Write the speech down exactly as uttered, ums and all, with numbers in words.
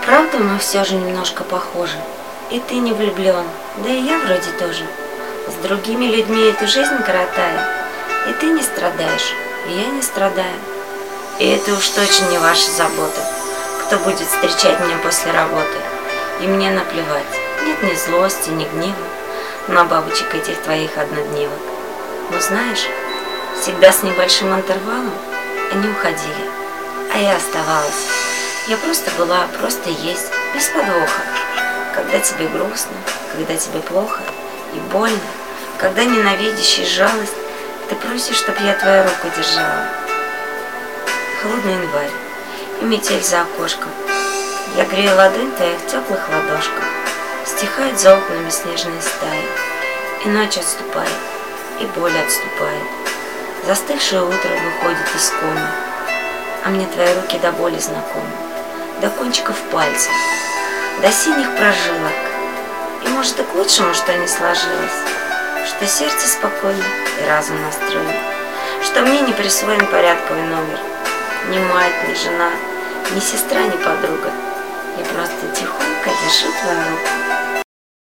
Правда, мы все же немножко похожи. И ты не влюблен, да и я вроде тоже. С другими людьми эту жизнь коротаю. И ты не страдаешь, и я не страдаю. И это уж точно не ваша забота, кто будет встречать меня после работы. И мне наплевать, нет ни злости, ни гнева на бабочек этих твоих однодневок. Но знаешь, всегда с небольшим интервалом они уходили, а я оставалась. Я просто была, просто есть, без подвоха. Когда тебе грустно, когда тебе плохо и больно, когда ненавидящий жалость, ты просишь, чтоб я твою руку держала. Холодный январь и метель за окошком. Я грею ладонь в твоих теплых ладошках. Стихают за окнами снежные стаи. И ночь отступает, и боль отступает. Застывшее утро выходит из комы. А мне твои руки до боли знакомы, до кончиков пальцев, до синих прожилок. И может и к лучшему, что не сложилось, что сердце спокойно и разум настроен, что мне не присвоен порядковый номер. Ни мать, ни жена, ни сестра, ни подруга. Я просто тихонько держу твою руку.